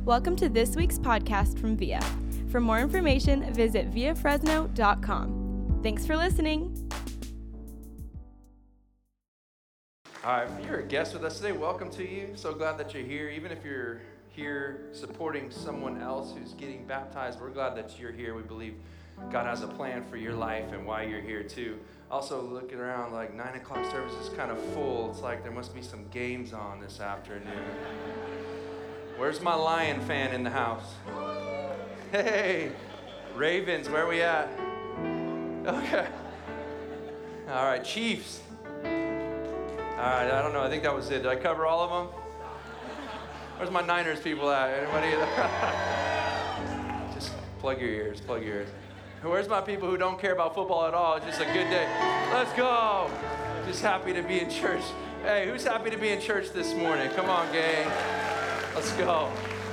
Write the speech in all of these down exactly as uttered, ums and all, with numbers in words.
Welcome to this week's podcast from V I A. For more information, visit via fresno dot com. Thanks for listening. All right, if you're a guest with us today, welcome to you. So glad that you're here. Even if you're here supporting someone else who's getting baptized, we're glad that you're here. We believe God has a plan for your life and why you're here too. Also looking around, like nine o'clock service is kind of full. It's like there must be some games on this afternoon. Where's my Lion fan in the house? Hey, Ravens, where are we at? Okay. All right, Chiefs. All right, I don't know. I think that was it. Did I cover all of them? Where's my Niners people at? Anybody? Just plug your ears, plug your ears. Where's my people who don't care about football at all? It's just a good day. Let's go. Just happy to be in church. Hey, who's happy to be in church this morning? Come on, gang. Let's go.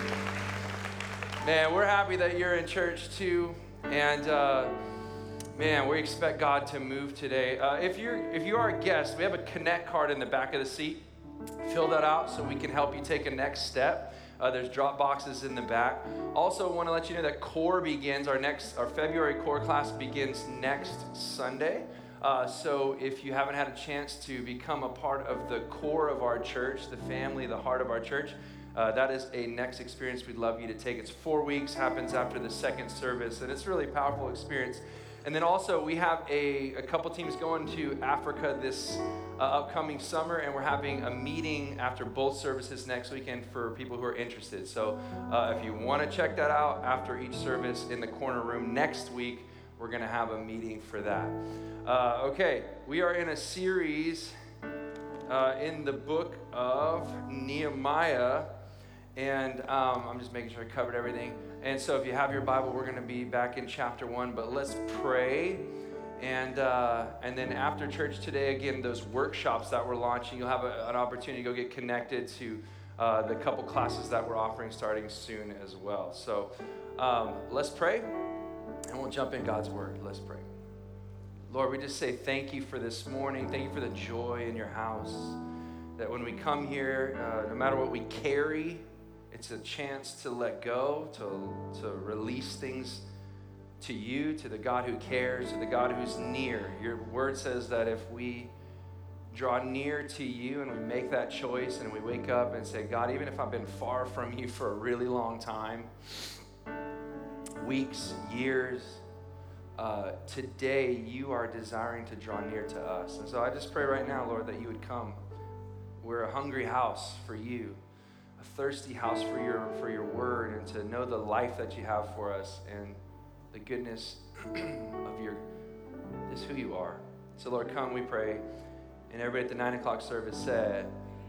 Man, we're happy that you're in church too. And uh, man, we expect God to move today. Uh, if you're if you are a guest, we have a Connect card in the back of the seat. Fill that out so we can help you take a next step. Uh, there's drop boxes in the back. Also, want to let you know that Core begins, our next, our February Core class begins next Sunday. Uh, so if you haven't had a chance to become a part of the core of our church, the family, the heart of our church, uh, that is a next experience we'd love you to take. It's four weeks, happens after the second service, and it's really a powerful experience. And then also, we have a, a couple teams going to Africa this uh, upcoming summer, and we're having a meeting after both services next weekend for people who are interested. So uh, if you want to check that out after each service in the corner room next week, we're going to have a meeting for that. Uh, okay, we are in a series uh, in the book of Nehemiah, and um, I'm just making sure I covered everything. And so if you have your Bible, we're going to be back in chapter one, but let's pray. And uh, and then after church today, again, those workshops that we're launching, you'll have a, an opportunity to go get connected to uh, the couple classes that we're offering starting soon as well. So um, let's pray, and we'll jump in God's word. Let's pray. Lord, we just say thank you for this morning. Thank you for the joy in your house, that when we come here, uh, no matter what we carry, it's a chance to let go, to, to release things to you, to the God who cares, to the God who's near. Your word says that if we draw near to you and we make that choice and we wake up and say, God, even if I've been far from you for a really long time, weeks, years, uh, today you are desiring to draw near to us. And so I just pray right now, Lord, that you would come. We're a hungry house for you. Thirsty house for your for your word, and to know the life that you have for us and the goodness of your just who you are. So Lord, come, we pray. And everybody at the nine o'clock service said,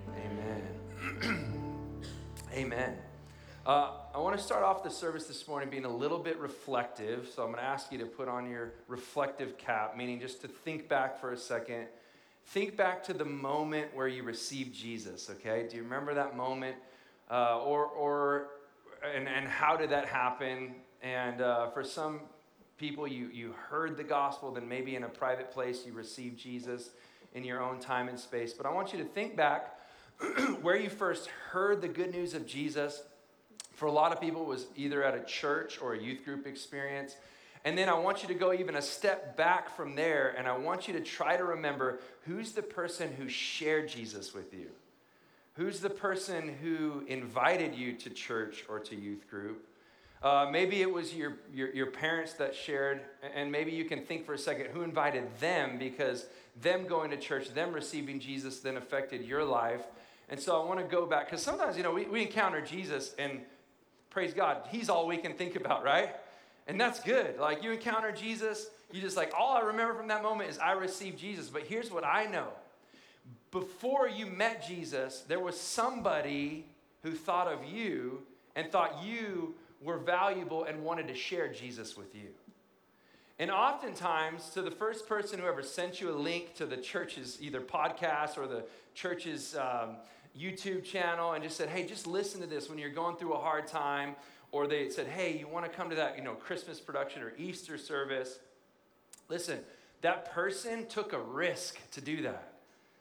amen. Amen. Uh, I want to start off the service this morning being a little bit reflective. So I'm going to ask you to put on your reflective cap, meaning just to think back for a second. Think back to the moment where you received Jesus, okay? Do you remember that moment? Uh, or, or and, and how did that happen? And uh, for some people, you, you heard the gospel, then maybe in a private place you received Jesus in your own time and space. But I want you to think back where you first heard the good news of Jesus. For a lot of people, it was either at a church or a youth group experience. And then I want you to go even a step back from there, and I want you to try to remember who's the person who shared Jesus with you. Who's the person who invited you to church or to youth group? Uh, maybe it was your, your your parents that shared, and maybe you can think for a second, who invited them, because them going to church, them receiving Jesus then affected your life. And so I want to go back, because sometimes, you know, we, we encounter Jesus, and praise God, he's all we can think about, right? And that's good. Like, you encounter Jesus, you just like, all I remember from that moment is I received Jesus. But here's what I know. Before you met Jesus, there was somebody who thought of you and thought you were valuable and wanted to share Jesus with you. And oftentimes, to the first person who ever sent you a link to the church's either podcast or the church's um, YouTube channel and just said, hey, just listen to this when you're going through a hard time, or they said, hey, you want to come to that, you know, Christmas production or Easter service? Listen, that person took a risk to do that.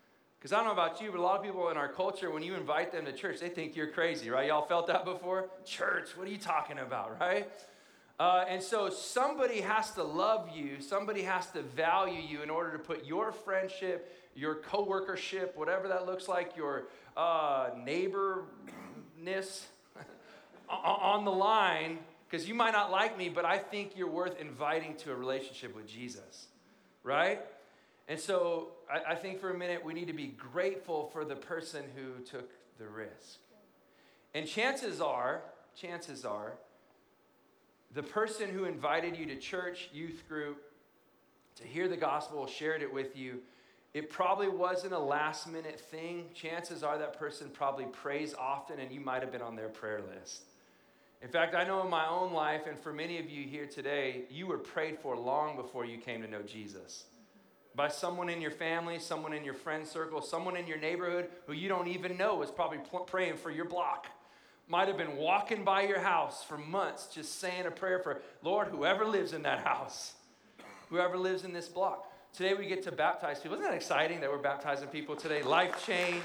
Because I don't know about you, but a lot of people in our culture, when you invite them to church, they think you're crazy, right? Y'all felt that before? Church, what are you talking about, right? Uh, and so somebody has to love you, somebody has to value you in order to put your friendship, your co-workership, whatever that looks like, your uh, neighborness on the line, because you might not like me, but I think you're worth inviting to a relationship with Jesus, right? And so I, I think for a minute we need to be grateful for the person who took the risk. And chances are, chances are, the person who invited you to church, youth group, to hear the gospel, shared it with you, it probably wasn't a last minute thing. Chances are that person probably prays often and you might have been on their prayer list. In fact, I know in my own life, and for many of you here today, you were prayed for long before you came to know Jesus. By someone in your family, someone in your friend circle, someone in your neighborhood who you don't even know was probably pl- praying for your block. Might have been walking by your house for months just saying a prayer for, Lord, whoever lives in that house, whoever lives in this block. Today we get to baptize people. Isn't that exciting that we're baptizing people today? Life change.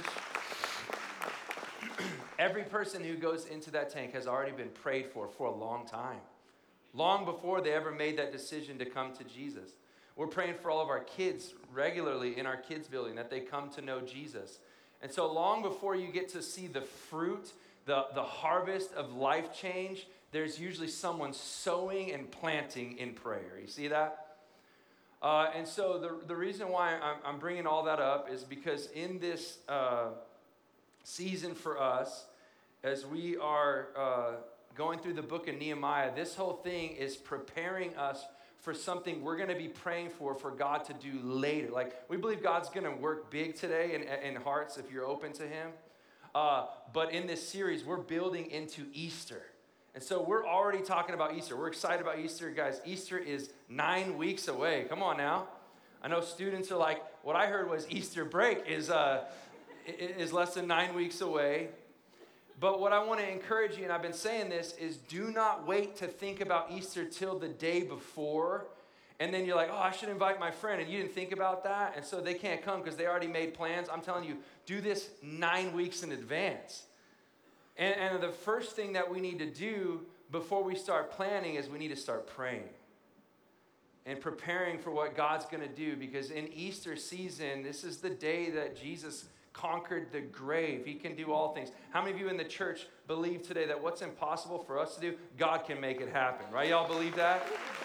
Every person who goes into that tank has already been prayed for for a long time. Long before they ever made that decision to come to Jesus. We're praying for all of our kids regularly in our kids building that they come to know Jesus. And so long before you get to see the fruit, the, the harvest of life change, there's usually someone sowing and planting in prayer. You see that? Uh, and so the, the reason why I'm, I'm bringing all that up is because in this uh, season for us, as we are uh, going through the book of Nehemiah, this whole thing is preparing us for something we're going to be praying for, for God to do later. Like, we believe God's going to work big today in, in hearts if you're open to him. Uh, but in this series, we're building into Easter. And so we're already talking about Easter. We're excited about Easter. Guys, Easter is nine weeks away. Come on now. I know students are like, what I heard was Easter break is, uh, is less than nine weeks away. But what I want to encourage you, and I've been saying this, is do not wait to think about Easter till the day before. And then you're like, oh, I should invite my friend. And you didn't think about that. And so they can't come because they already made plans. I'm telling you, do this nine weeks in advance. And, and the first thing that we need to do before we start planning is we need to start praying. And preparing for what God's going to do. Because in Easter season, this is the day that Jesus conquered the grave. He can do all things. How many of you in the church believe today that what's impossible for us to do, God can make it happen, right? Y'all believe that?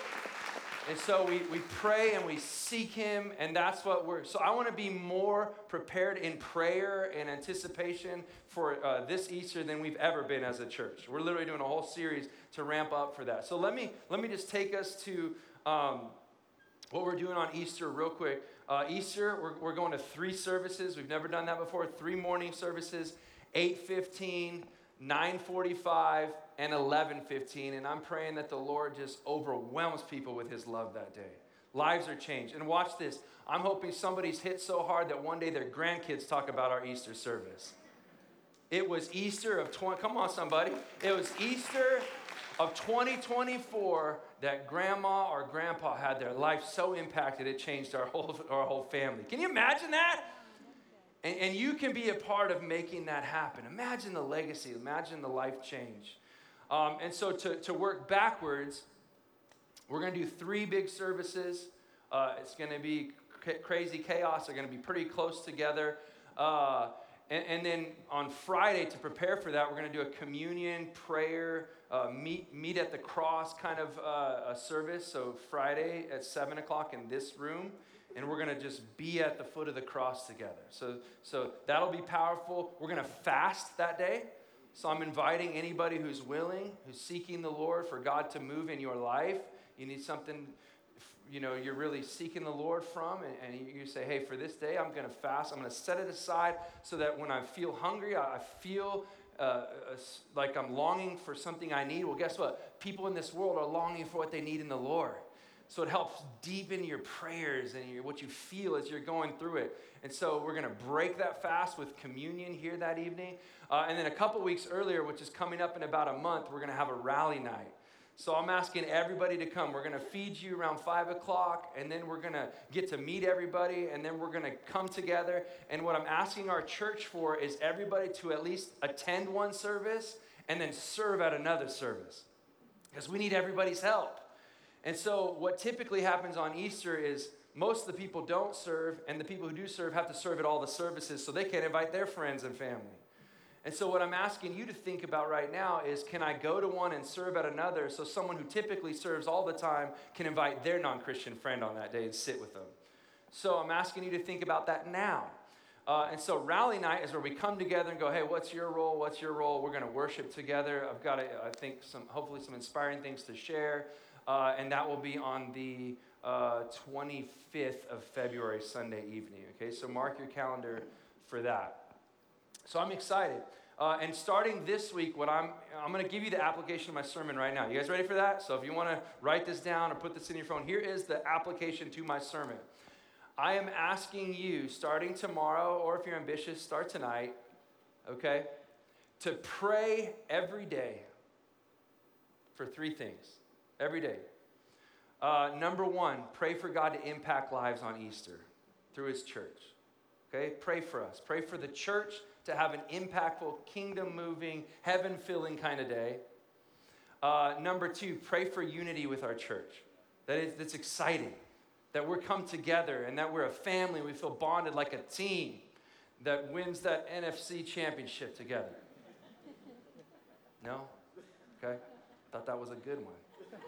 And so we, we pray and we seek him, and that's what we're, so I want to be more prepared in prayer and anticipation for uh, this Easter than we've ever been as a church. We're literally doing a whole series to ramp up for that. So let me, let me just take us to um, what we're doing on Easter real quick. Uh, Easter, we're, we're going to three services. We've never done that before. Three morning services, eight fifteen, nine forty-five, and eleven fifteen. And I'm praying that the Lord just overwhelms people with his love that day. Lives are changed. And watch this. I'm hoping somebody's hit so hard that one day their grandkids talk about our Easter service. It was Easter of twenty. Come on, somebody. It was Easter of twenty twenty-four that grandma or grandpa had their life so impacted it changed our whole our whole family. Can you imagine that? And, and you can be a part of making that happen. Imagine the legacy. Imagine the life change. Um, and so to, to work backwards, we're going to do three big services. Uh, it's going to be c- crazy chaos. They're going to be pretty close together. Uh, and, and then on Friday, to prepare for that, we're going to do a communion, prayer, uh, meet meet at the cross kind of uh, a service. So Friday at seven o'clock in this room. And we're going to just be at the foot of the cross together. So, so that'll be powerful. We're going to fast that day. So I'm inviting anybody who's willing, who's seeking the Lord for God to move in your life. You need something, you know, you're really seeking the Lord from. And, and you say, hey, for this day, I'm going to fast. I'm going to set it aside so that when I feel hungry, I feel uh, like I'm longing for something I need. Well, guess what? People in this world are longing for what they need in the Lord. So it helps deepen your prayers and your, what you feel as you're going through it. And so we're going to break that fast with communion here that evening. Uh, and then a couple weeks earlier, which is coming up in about a month, we're going to have a rally night. So I'm asking everybody to come. We're going to feed you around five o'clock, and then we're going to get to meet everybody, and then we're going to come together. And what I'm asking our church for is everybody to at least attend one service and then serve at another service, because we need everybody's help. And so what typically happens on Easter is most of the people don't serve, and the people who do serve have to serve at all the services so they can invite their friends and family. And so what I'm asking you to think about right now is, can I go to one and serve at another so someone who typically serves all the time can invite their non-Christian friend on that day and sit with them? So I'm asking you to think about that now. Uh, and so rally night is where we come together and go, hey, what's your role? What's your role? We're going to worship together. I've got, a, I think, some hopefully some inspiring things to share. Uh, and that will be on the uh, twenty-fifth of February, Sunday evening. Okay, so mark your calendar for that. So I'm excited. Uh, and starting this week, what I'm I'm going to give you the application of my sermon right now. You guys ready for that? So if you want to write this down or put this in your phone, here is the application to my sermon. I am asking you, starting tomorrow, or if you're ambitious, start tonight, okay, to pray every day for three things. Every day. Uh, number one, pray for God to impact lives on Easter through his church. Okay, pray for us. Pray for the church to have an impactful, kingdom-moving, heaven-filling kind of day. Uh, number two, pray for unity with our church. That is, that's exciting, that we're come together and that we're a family. We feel bonded like a team that wins that N F C championship together. No? Okay. Thought that was a good one.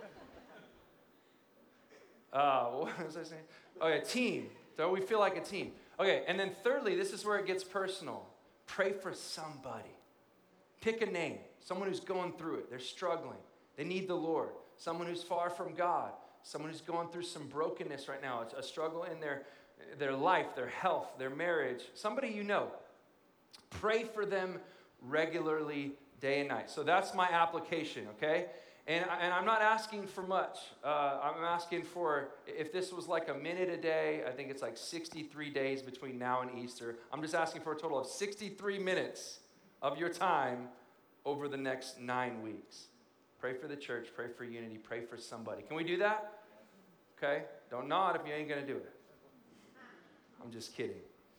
Uh, what was I saying? Oh yeah, team. So we feel like a team. Okay, and then thirdly, this is where it gets personal. Pray for somebody. Pick a name. Someone who's going through it. They're struggling. They need the Lord. Someone who's far from God. Someone who's going through some brokenness right now. It's a struggle in their, their life, their health, their marriage. Somebody you know. Pray for them regularly, day and night. So that's my application, okay? And, and I'm not asking for much. Uh, I'm asking for, if this was like a minute a day, I think it's like sixty-three days between now and Easter. I'm just asking for a total of sixty-three minutes of your time over the next nine weeks. Pray for the church, pray for unity, pray for somebody. Can we do that? Okay? Don't nod if you ain't going to do it. I'm just kidding.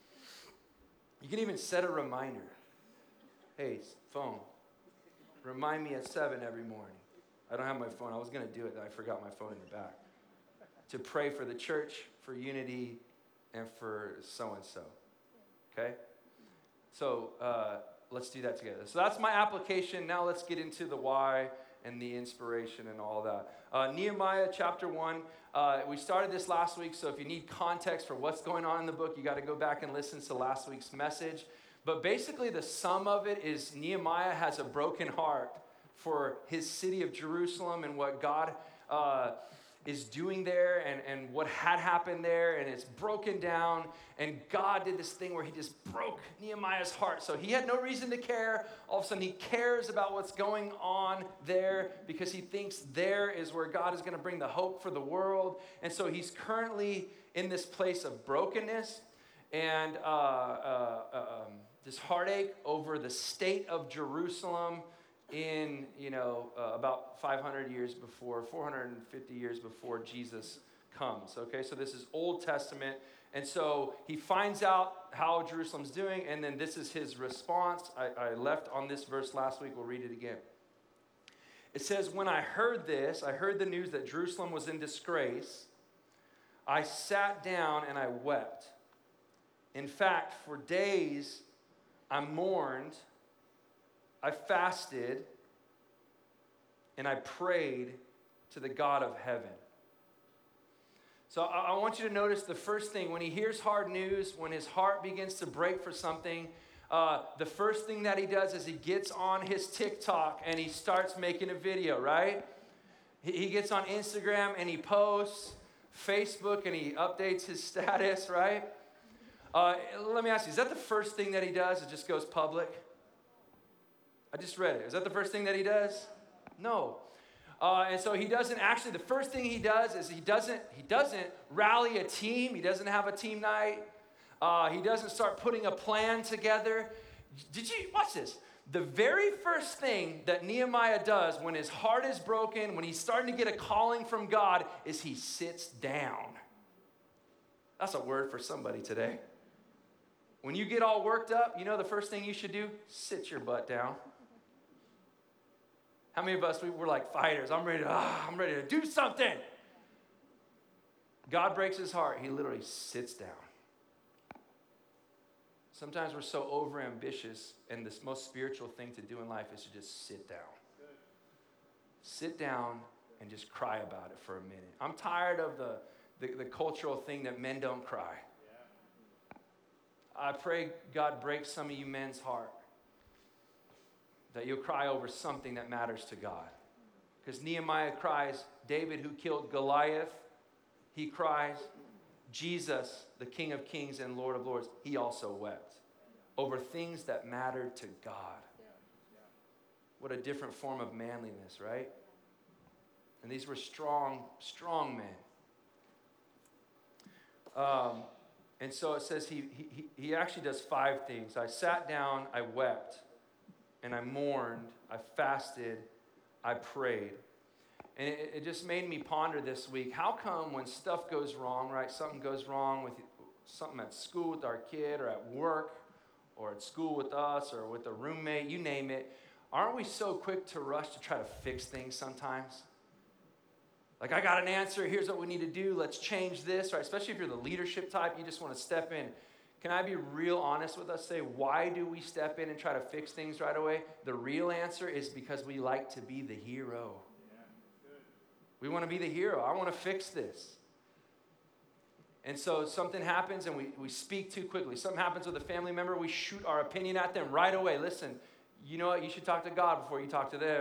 You can even set a reminder. Hey, phone, remind me at seven every morning. I don't have my phone. I was going to do it, and I forgot my phone in the back. To pray for the church, for unity, and for so-and-so. Okay? So uh, let's do that together. So that's my application. Now let's get into the why and the inspiration and all that. Uh, Nehemiah chapter one. Uh, we started this last week, so if you need context for what's going on in the book, you got to go back and listen to last week's message. But basically the sum of it is Nehemiah has a broken heart for his city of Jerusalem and what God uh, is doing there and, and what had happened there, and it's broken down. And God did this thing where he just broke Nehemiah's heart. So he had no reason to care. All of a sudden he cares about what's going on there because he thinks there is where God is going to bring the hope for the world. And so he's currently in this place of brokenness and uh, uh, um, this heartache over the state of Jerusalem in, you know, uh, about five hundred years before, four hundred fifty years before Jesus comes, okay? So this is Old Testament, and so he finds out how Jerusalem's doing, and then this is his response. I, I left on this verse last week. We'll read it again. It says, when I heard this, I heard the news that Jerusalem was in disgrace, I sat down and I wept. In fact, for days I mourned, I fasted, and I prayed to the God of heaven. So I, I want you to notice the first thing, when he hears hard news, when his heart begins to break for something, uh, the first thing that he does is he gets on his TikTok and he starts making a video, right? He, he gets on Instagram and he posts, Facebook and he updates his status, right? Uh, let me ask you, is that the first thing that he does? It just goes public? I just read it. Is that the first thing that he does? No. Uh, and so he doesn't actually, the first thing he does is he doesn't, he doesn't rally a team. He doesn't have a team night. Uh, he doesn't start putting a plan together. Did you, watch this. The very first thing that Nehemiah does when his heart is broken, when he's starting to get a calling from God, is he sits down. That's a word for somebody today. When you get all worked up, you know the first thing you should do? Sit your butt down. How many of us, we were like fighters? I'm ready to, ah, I'm ready to do something. God breaks his heart. He literally sits down. Sometimes we're so overambitious, and the most spiritual thing to do in life is to just sit down. Sit down and just cry about it for a minute. I'm tired of the, the, the cultural thing that men don't cry. I pray God breaks some of you men's heart, that you'll cry over something that matters to God. Because Nehemiah cries, David who killed Goliath, he cries. Jesus, the King of Kings and Lord of Lords, he also wept over things that mattered to God. What a different form of manliness, right? And these were strong, strong men. Um, and so it says he, he, he actually does five things. I sat down, I wept, and I mourned, I fasted, I prayed. And it, it just made me ponder this week, how come when stuff goes wrong, right, something goes wrong with something at school with our kid or at work or at school with us or with a roommate, you name it, aren't we so quick to rush to try to fix things sometimes? Like, I got an answer, here's what we need to do, let's change this, right? Especially if you're the leadership type, you just want to step in. Can I be real honest with us? Say, why do we step in and try to fix things right away? The real answer is because we like to be the hero. We want to be the hero. I want to fix this. And so something happens and we, we speak too quickly. Something happens with a family member, we shoot our opinion at them right away. Listen, you know what? You should talk to God before you talk to them.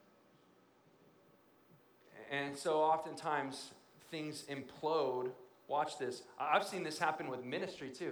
And so oftentimes things implode. Watch this. I've seen this happen with ministry too.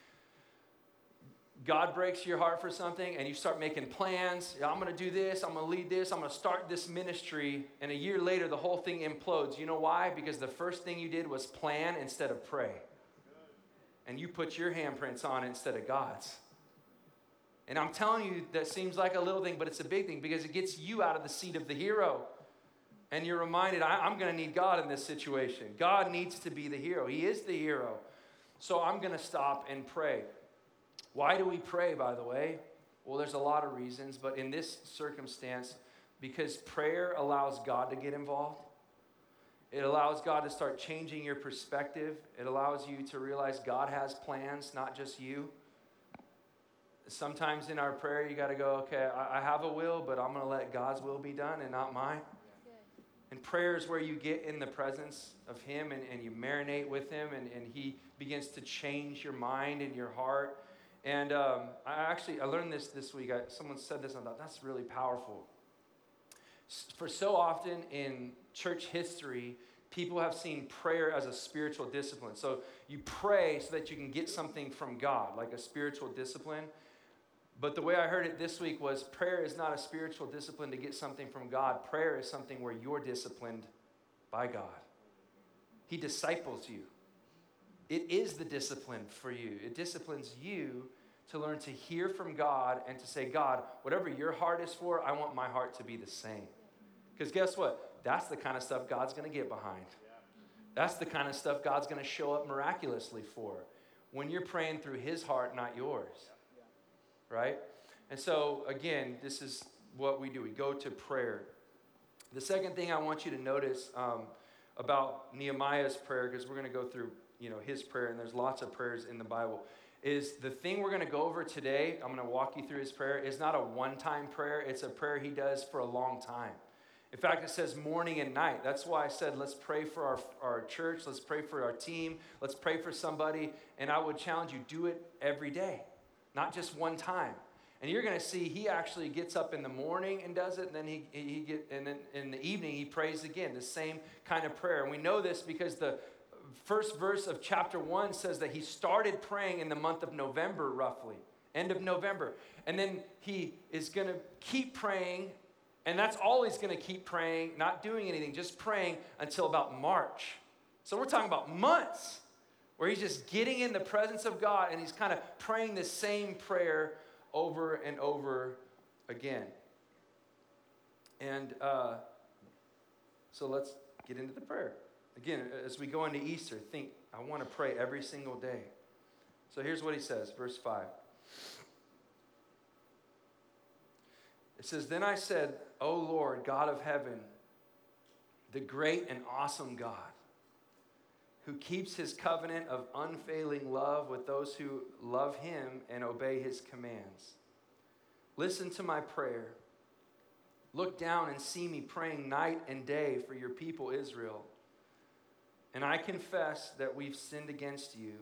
God breaks your heart for something and you start making plans. Yeah, I'm going to do this. I'm going to lead this. I'm going to start this ministry. And a year later, the whole thing implodes. You know why? Because the first thing you did was plan instead of pray. And you put your handprints on it instead of God's. And I'm telling you, that seems like a little thing, but it's a big thing because it gets you out of the seat of the hero. And you're reminded, I, I'm going to need God in this situation. God needs to be the hero. He is the hero. So I'm going to stop and pray. Why do we pray, by the way? Well, there's a lot of reasons, but in this circumstance, because prayer allows God to get involved. It allows God to start changing your perspective. It allows you to realize God has plans, not just you. Sometimes in our prayer, you got to go, okay, I, I have a will, but I'm going to let God's will be done and not mine. And prayer is where you get in the presence of him and, and you marinate with him and, and he begins to change your mind and your heart. And um, I actually, I learned this this week. I, someone said this and I thought, that's really powerful. For so often in church history, people have seen prayer as a spiritual discipline. So you pray so that you can get something from God, like a spiritual discipline. But the way I heard it this week was prayer is not a spiritual discipline to get something from God. Prayer is something where you're disciplined by God. He disciples you. It is the discipline for you. It disciplines you to learn to hear from God and to say, God, whatever your heart is for, I want my heart to be the same. Because guess what? That's the kind of stuff God's going to get behind. That's the kind of stuff God's going to show up miraculously for when you're praying through his heart, not yours. Right? And so, again, this is what we do. We go to prayer. The second thing I want you to notice um, about Nehemiah's prayer, because we're going to go through you know, his prayer, and there's lots of prayers in the Bible, is the thing we're going to go over today, I'm going to walk you through his prayer, is not a one-time prayer. It's a prayer he does for a long time. In fact, it says morning and night. That's why I said, let's pray for our, our church. Let's pray for our team. Let's pray for somebody. And I would challenge you, do it every day, not just one time. And you're going to see he actually gets up in the morning and does it, and then he, he get, and then in the evening he prays again, the same kind of prayer. And we know this because the first verse of chapter one says that he started praying in the month of November, roughly, end of November. And then he is going to keep praying, and that's all he's going to keep praying, not doing anything, just praying until about March. So we're talking about months where he's just getting in the presence of God, and he's kind of praying the same prayer over and over again. And uh, so let's get into the prayer. Again, as we go into Easter, think, I want to pray every single day. So here's what he says, verse five. It says, "Then I said, O Lord, God of heaven, the great and awesome God, who keeps his covenant of unfailing love with those who love him and obey his commands. Listen to my prayer. Look down and see me praying night and day for your people Israel. And I confess that we've sinned against you.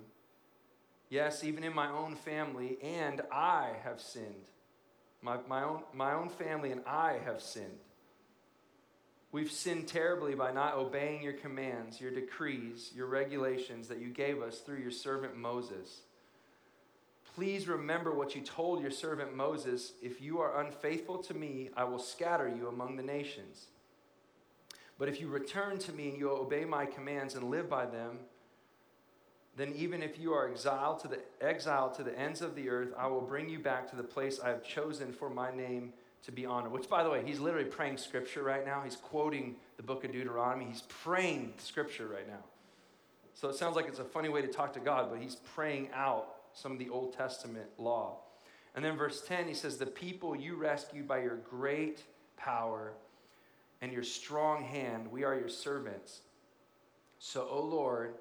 Yes, even in my own family, and I have sinned. My, my, own, my own family and I have sinned. We've sinned terribly by not obeying your commands, your decrees, your regulations that you gave us through your servant Moses. Please remember what you told your servant Moses. If you are unfaithful to me, I will scatter you among the nations. But if you return to me and you obey my commands and live by them, then even if you are exiled to the exiled to the ends of the earth, I will bring you back to the place I have chosen for my name to be honored." Which, by the way, he's literally praying scripture right now. He's quoting the book of Deuteronomy. He's praying scripture right now. So it sounds like it's a funny way to talk to God, but he's praying out some of the Old Testament law. And then verse ten, he says, "The people you rescued by your great power and your strong hand, we are your servants. So, O Lord,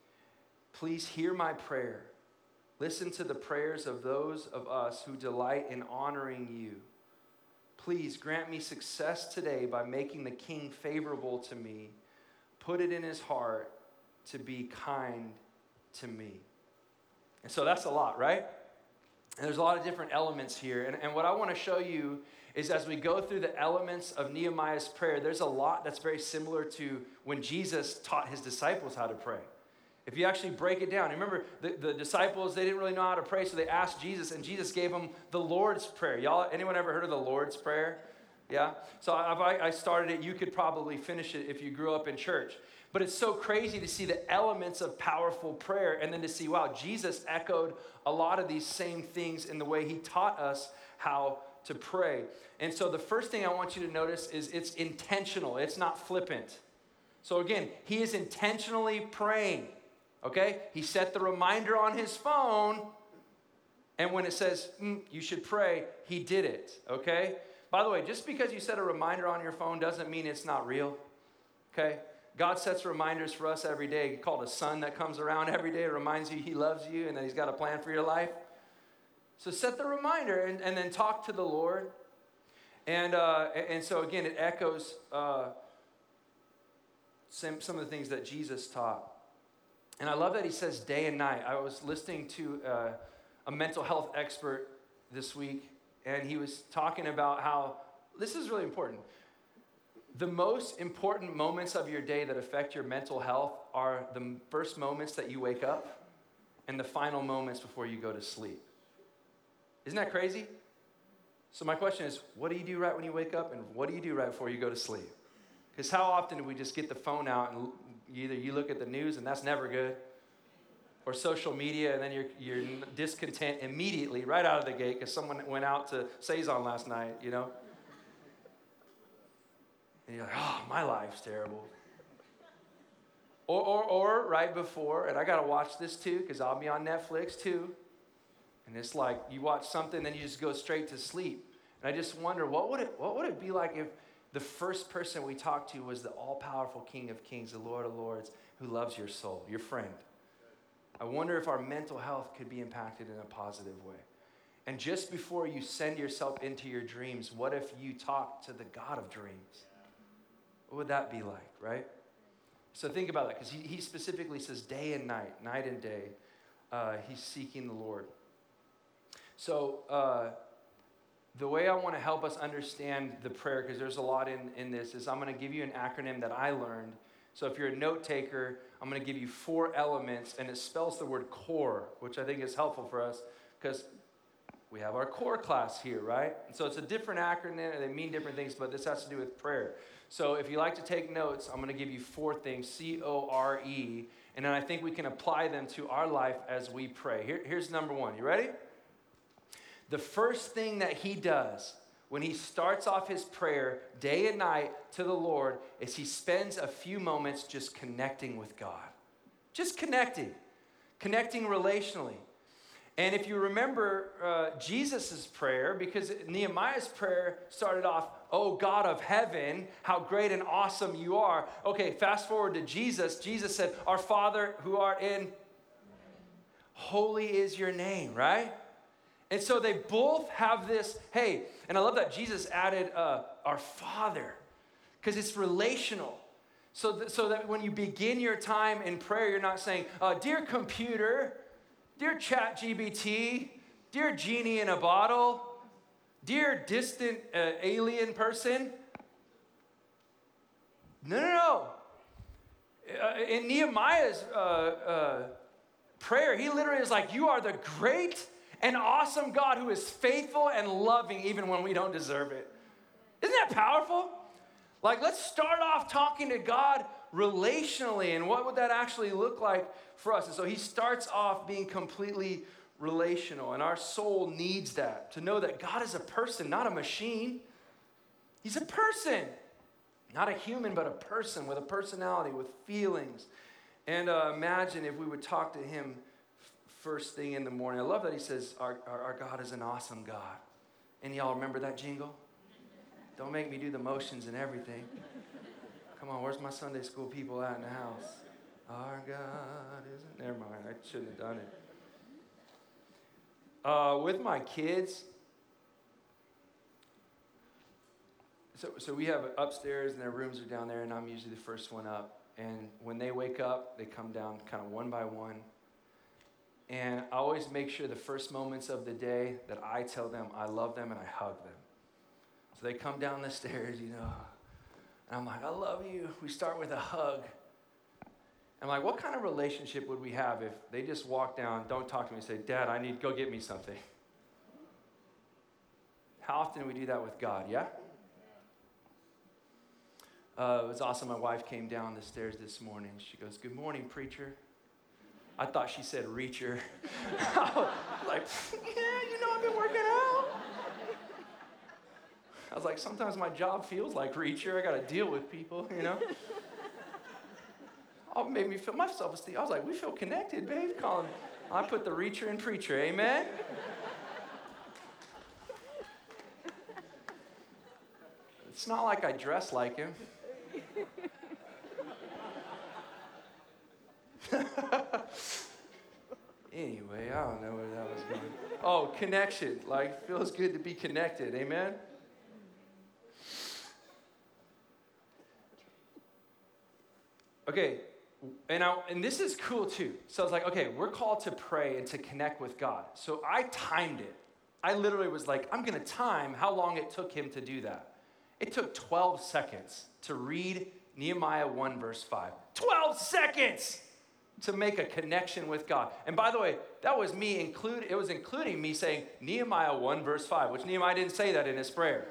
please hear my prayer. Listen to the prayers of those of us who delight in honoring you. Please grant me success today by making the king favorable to me. Put it in his heart to be kind to me." And so that's a lot, right? And there's a lot of different elements here. And, and what I want to show you is as we go through the elements of Nehemiah's prayer, there's a lot that's very similar to when Jesus taught his disciples how to pray. If you actually break it down, remember the, the disciples, they didn't really know how to pray, so they asked Jesus, and Jesus gave them the Lord's Prayer. Y'all, anyone ever heard of the Lord's Prayer? Yeah? So if I, I started it, you could probably finish it if you grew up in church. But it's so crazy to see the elements of powerful prayer and then to see, wow, Jesus echoed a lot of these same things in the way he taught us how to pray. And so the first thing I want you to notice is it's intentional. It's not flippant. So again, he is intentionally praying. Okay? He set the reminder on his phone, and when it says, mm, you should pray, he did it. Okay? By the way, just because you set a reminder on your phone doesn't mean it's not real. Okay? God sets reminders for us every day. It's called a sun that comes around every day. It reminds you he loves you and that he's got a plan for your life. So set the reminder and, and then talk to the Lord. And, uh, and so again, it echoes uh, some, some of the things that Jesus taught. And I love that he says day and night. I was listening to uh, a mental health expert this week, and he was talking about how, this is really important. The most important moments of your day that affect your mental health are the first moments that you wake up and the final moments before you go to sleep. Isn't that crazy? So my question is, what do you do right when you wake up, and what do you do right before you go to sleep? Because how often do we just get the phone out and either you look at the news, and that's never good, or social media, and then you're you're discontent immediately right out of the gate because someone went out to Saison last night, you know? And you're like, oh, my life's terrible. Or, or, or right before, and I got to watch this too because I'll be on Netflix too. And it's like you watch something, then you just go straight to sleep. And I just wonder, what would it what would it be like if the first person we talked to was the all-powerful King of Kings, the Lord of Lords, who loves your soul, your friend? I wonder if our mental health could be impacted in a positive way. And just before you send yourself into your dreams, what if you talk to the God of dreams? What would that be like, right? So think about that, because he, he specifically says day and night, night and day, uh, he's seeking the Lord. So uh, the way I want to help us understand the prayer, because there's a lot in, in this, is I'm going to give you an acronym that I learned. So if you're a note taker, I'm going to give you four elements, and it spells the word core, which I think is helpful for us, because we have our core class here, right? And so it's a different acronym, and they mean different things, but this has to do with prayer. So if you like to take notes, I'm going to give you four things, C O R E, and then I think we can apply them to our life as we pray. Here, here's number one. You ready? The first thing that he does when he starts off his prayer day and night to the Lord is he spends a few moments just connecting with God. Just connecting. Connecting relationally. And if you remember uh, Jesus' prayer, because Nehemiah's prayer started off, oh God of heaven, how great and awesome you are. Okay, fast forward to Jesus. Jesus said, our Father who art in, holy is your name, right? And so they both have this, hey, and I love that Jesus added uh, our Father, because it's relational. So, th- so that when you begin your time in prayer, you're not saying, uh, dear computer, dear Chat G P T, dear genie in a bottle, dear distant uh, alien person. No, no, no. Uh, in Nehemiah's uh, uh, prayer, he literally is like, you are the great and awesome God who is faithful and loving even when we don't deserve it. Isn't that powerful? Like, let's start off talking to God relationally, and what would that actually look like for us? And so he starts off being completely relational, and our soul needs that, to know that God is a person, not a machine. He's a person, not a human, but a person with a personality, with feelings. And uh, imagine if we would talk to him first thing in the morning. I love that he says, our, our, our God is an awesome God. And y'all remember that jingle? Don't make me do the motions and everything. Come on, where's my Sunday school people at in the house? Our God isn't... Never mind, I shouldn't have done it. Uh, with my kids, so, so we have upstairs and their rooms are down there, and I'm usually the first one up. And when they wake up, they come down kind of one by one. And I always make sure the first moments of the day that I tell them I love them and I hug them. So they come down the stairs, you know, and I'm like, I love you. We start with a hug. I'm like, what kind of relationship would we have if they just walk down, don't talk to me, and say, Dad, I need, go get me something? How often do we do that with God, yeah? Uh, it was awesome. My wife came down the stairs this morning. She goes, good morning, preacher. I thought she said reacher. I was like, yeah, you know, I've been working out. I was like, sometimes my job feels like reacher. I got to deal with people, you know. Oh, it made me feel my self-esteem. I was like, we feel connected, babe. Colin, I put the reacher in preacher, amen? It's not like I dress like him. Anyway, I don't know where that was going. Oh, connection. Like, feels good to be connected, amen? Okay, and, I, and this is cool too. So I was like, okay, we're called to pray and to connect with God. So I timed it. I literally was like, I'm going to time how long it took him to do that. It took twelve seconds to read Nehemiah one, verse five. twelve seconds to make a connection with God. And by the way, that was me include. It was including me saying Nehemiah one, verse five, which Nehemiah didn't say that in his prayer.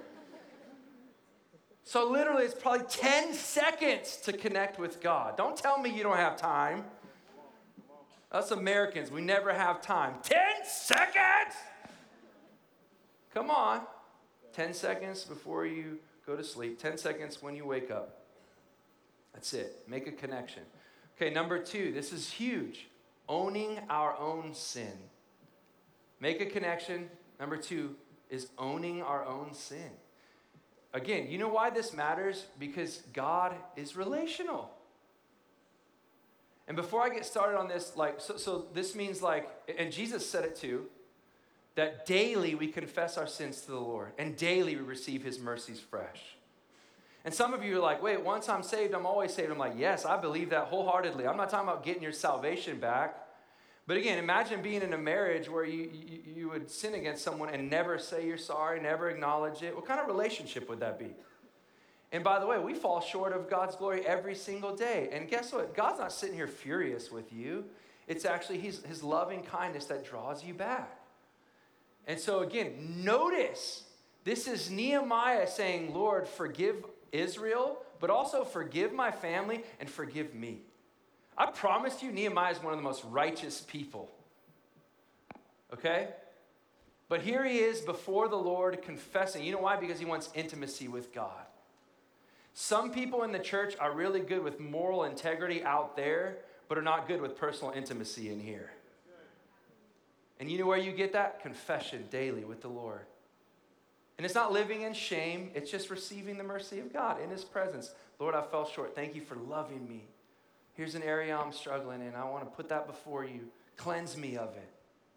So literally, it's probably ten seconds to connect with God. Don't tell me you don't have time. Us Americans, we never have time. ten seconds! Come on. ten seconds before you go to sleep. ten seconds when you wake up. That's it. Make a connection. Okay, number two, this is huge. Owning our own sin. Make a connection. Number two is owning our own sin. Again, you know why this matters? Because God is relational. And before I get started on this, like, so, so this means like, and Jesus said it too, that daily we confess our sins to the Lord, and daily we receive his mercies fresh. And some of you are like, wait, once I'm saved, I'm always saved. I'm like, yes, I believe that wholeheartedly. I'm not talking about getting your salvation back. But again, imagine being in a marriage where you, you, you would sin against someone and never say you're sorry, never acknowledge it. What kind of relationship would that be? And by the way, we fall short of God's glory every single day. And guess what? God's not sitting here furious with you. It's actually his, his loving kindness that draws you back. And so again, notice, this is Nehemiah saying, Lord, forgive Israel, but also forgive my family and forgive me. I promise you, Nehemiah is one of the most righteous people. Okay? But here he is before the Lord confessing. You know why? Because he wants intimacy with God. Some people in the church are really good with moral integrity out there, but are not good with personal intimacy in here. And you know where you get that? Confession daily with the Lord. And it's not living in shame. It's just receiving the mercy of God in his presence. Lord, I fell short. Thank you for loving me. Here's an area I'm struggling in. I want to put that before you. Cleanse me of it.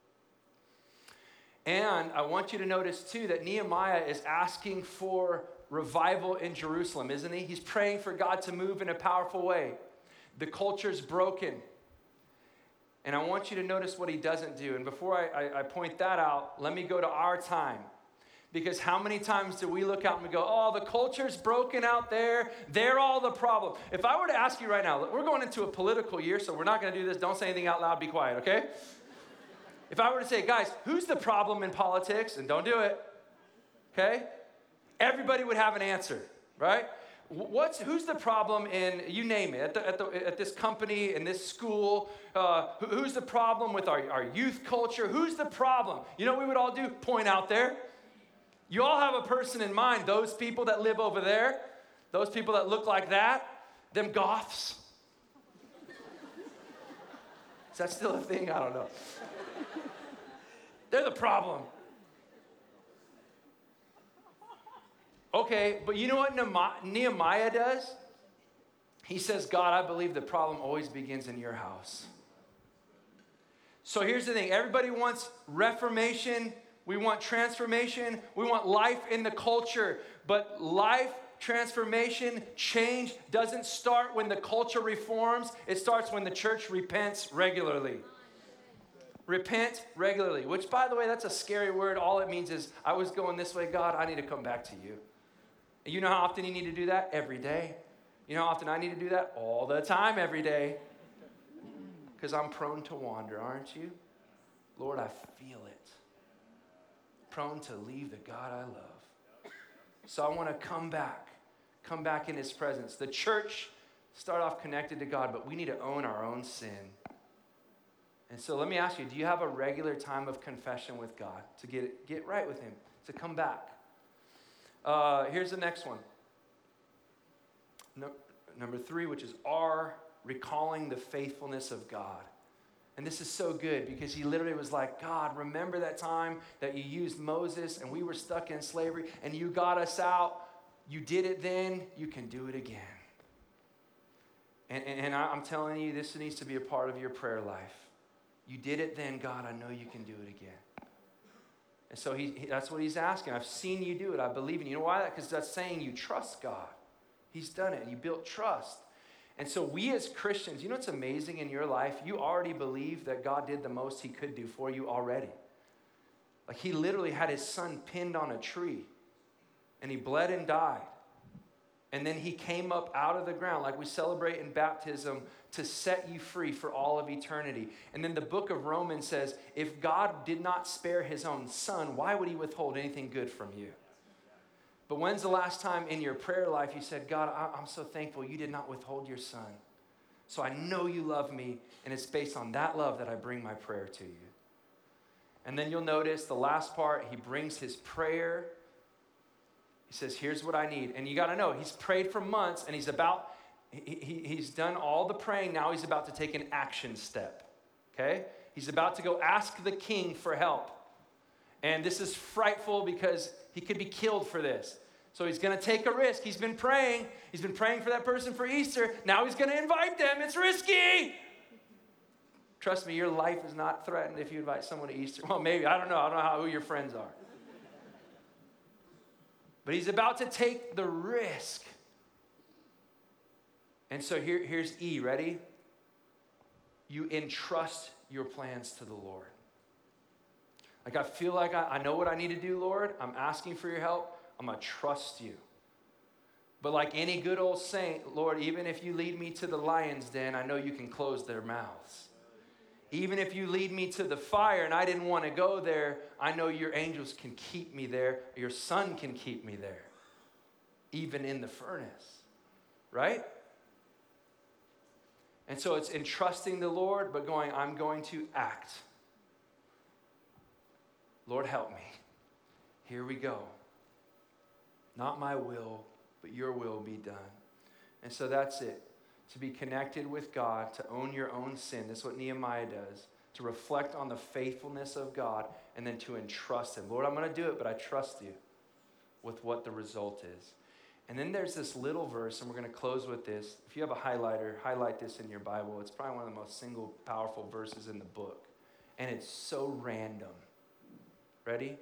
And I want you to notice too that Nehemiah is asking for revival in Jerusalem, isn't he? He's praying for God to move in a powerful way. The culture's broken. And I want you to notice what he doesn't do. And before I, I, I point that out, let me go to our time. Because how many times do we look out and we go, oh, the culture's broken out there. They're all the problem. If I were to ask you right now, we're going into a political year, so we're not going to do this. Don't say anything out loud. Be quiet, okay? If I were to say, guys, who's the problem in politics? And don't do it, okay? Everybody would have an answer, right? What's, who's the problem in, you name it, at, the, at, the, at this company, in this school? Uh, who's the problem with our, our youth culture? Who's the problem? You know what we would all do? Point out there. You all have a person in mind, those people that live over there, those people that look like that, them goths. Is that still a thing? I don't know. They're the problem. Okay, but you know what Nehemiah does? He says, God, I believe the problem always begins in your house. So here's the thing. Everybody wants reformation. We want transformation. We want life in the culture. But life, transformation, change doesn't start when the culture reforms. It starts when the church repents regularly. Repent regularly, which, by the way, that's a scary word. All it means is, I was going this way, God, I need to come back to you. And you know how often you need to do that? Every day. You know how often I need to do that? All the time, every day. Because I'm prone to wander, aren't you? Lord, I feel it. Prone to leave the God I love. So I want to come back. Come back in his presence. The church, start off connected to God, but we need to own our own sin. And so let me ask you, do you have a regular time of confession with God to get, get right with him, to come back? Uh, here's the next one. No, number three, which is R, recalling the faithfulness of God. And this is so good because he literally was like, God, remember that time that you used Moses and we were stuck in slavery and you got us out. You did it then, you can do it again. And, and, and I'm telling you, this needs to be a part of your prayer life. You did it then, God, I know you can do it again. And so he, he, that's what he's asking. I've seen you do it. I believe in you. You know why? Because that's saying you trust God. He's done it. And you built trust. And so we as Christians, you know what's amazing in your life? You already believe that God did the most he could do for you already. Like he literally had his son pinned on a tree. And he bled and died. And then he came up out of the ground like we celebrate in baptism to set you free for all of eternity. And then the book of Romans says, if God did not spare his own son, why would he withhold anything good from you? But when's the last time in your prayer life you said, God, I'm so thankful you did not withhold your son. So I know you love me, and it's based on that love that I bring my prayer to you. And then you'll notice the last part, he brings his prayer. He says, here's what I need. And you got to know, he's prayed for months, and he's about, he, he, he's done all the praying. Now he's about to take an action step, okay? He's about to go ask the king for help. And this is frightful because he could be killed for this. So he's going to take a risk. He's been praying. He's been praying for that person for Easter. Now he's going to invite them. It's risky. Trust me, your life is not threatened if you invite someone to Easter. Well, maybe. I don't know. I don't know how, who your friends are. But he's about to take the risk. And so here, here's E. Ready? You entrust your plans to the Lord. Like, I feel like I, I know what I need to do, Lord. I'm asking for your help. I'm going to trust you. But like any good old saint, Lord, even if you lead me to the lion's den, I know you can close their mouths. Even if you lead me to the fire and I didn't want to go there, I know your angels can keep me there. Your son can keep me there, even in the furnace, right? And so it's entrusting the Lord, but going, I'm going to act. Lord, help me. Here we go. Not my will, but your will be done. And so that's it. To be connected with God, to own your own sin. That's what Nehemiah does. To reflect on the faithfulness of God and then to entrust him. Lord, I'm going to do it, but I trust you with what the result is. And then there's this little verse, and we're going to close with this. If you have a highlighter, highlight this in your Bible. It's probably one of the most single powerful verses in the book. And it's so random. Ready?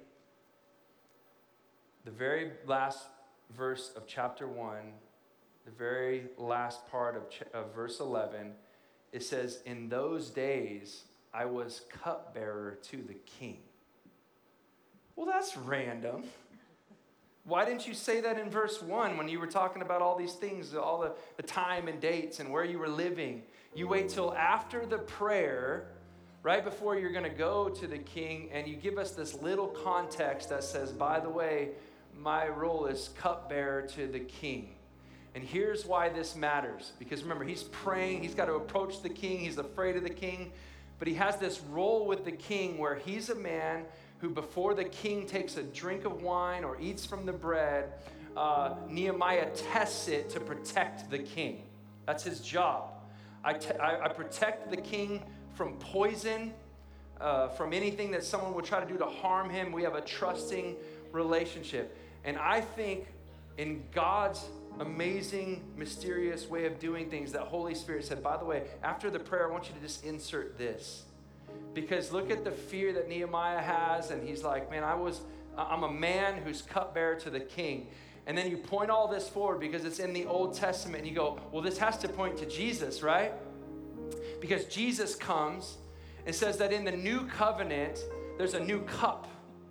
The very last verse of chapter one, the very last part of, ch- of verse eleven, it says, in those days, I was cupbearer to the king. Well, that's random. Why didn't you say that in verse one when you were talking about all these things, all the, the time and dates and where you were living? You wait till after the prayer, right before you're going to go to the king, and you give us this little context that says, by the way, my role is cupbearer to the king. And here's why this matters. Because remember, he's praying. He's got to approach the king. He's afraid of the king. But he has this role with the king where he's a man who, before the king takes a drink of wine or eats from the bread, uh, Nehemiah tests it to protect the king. That's his job. I, te- I, I protect the king from poison, uh, from anything that someone would try to do to harm him. We have a trusting relationship. And I think in God's amazing, mysterious way of doing things, that Holy Spirit said, by the way, after the prayer, I want you to just insert this. Because look at the fear that Nehemiah has, and he's like, man, I was, I'm a man who's cupbearer to the king. And then you point all this forward because it's in the Old Testament, and you go, well, this has to point to Jesus, right? Because Jesus comes and says that in the new covenant, there's a new cup.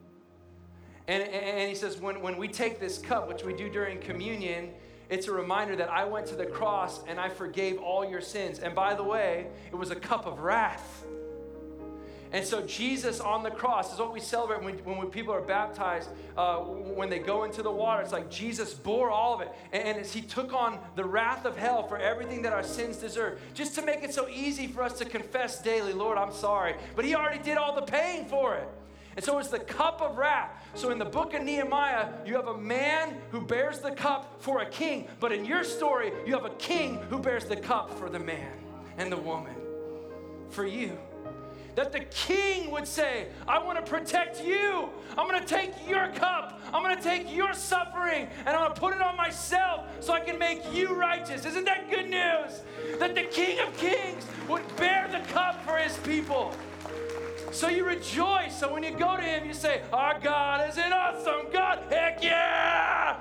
And, and he says, when, when we take this cup, which we do during communion, it's a reminder that I went to the cross and I forgave all your sins. And by the way, it was a cup of wrath. And so Jesus on the cross is what we celebrate when, when people are baptized. Uh, when they go into the water, it's like Jesus bore all of it. And, and as he took on the wrath of hell for everything that our sins deserve, just to make it so easy for us to confess daily, Lord, I'm sorry. But he already did all the paying for it. And so it's the cup of wrath. So in the book of Nehemiah, you have a man who bears the cup for a king. But in your story, you have a king who bears the cup for the man and the woman, for you. That the king would say, I want to protect you. I'm going to take your cup. I'm going to take your suffering, and I'm going to put it on myself so I can make you righteous. Isn't that good news? That the King of Kings would bear the cup for his people. So you rejoice. So when you go to him, you say, our God is an awesome God. Heck yeah!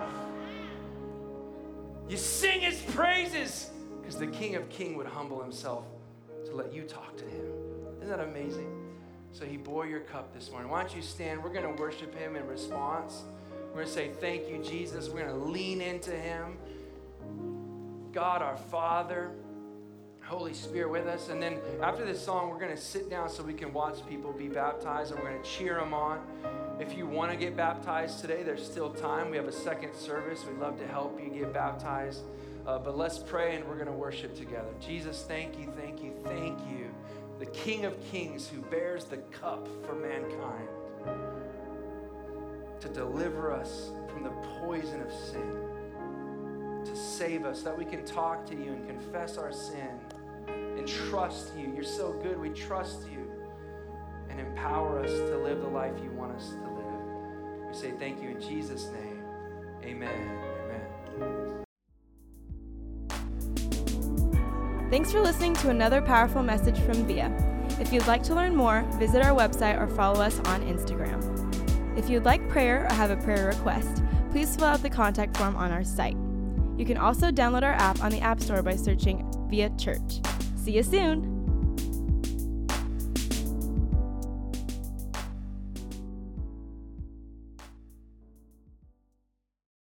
You sing his praises because the King of Kings would humble himself to let you talk to him. Isn't that amazing? So he bore your cup this morning. Why don't you stand? We're going to worship him in response. We're going to say, thank you, Jesus. We're going to lean into him. God, our Father, Holy Spirit with us. And then after this song, we're going to sit down so we can watch people be baptized, and we're going to cheer them on. If you want to get baptized today, there's still time. We have a second service. We'd love to help you get baptized. Uh, but let's pray, and we're going to worship together. Jesus, thank you, thank you, thank you. The King of Kings who bears the cup for mankind to deliver us from the poison of sin, to save us, that we can talk to you and confess our sin and trust you. You're so good, we trust you, and empower us to live the life you want us to live. We say thank you in Jesus' name. Amen. Amen. Thanks for listening to another powerful message from Via. If you'd like to learn more, visit our website or follow us on Instagram. If you'd like prayer or have a prayer request, please fill out the contact form on our site. You can also download our app on the App Store by searching Via Church. See you soon!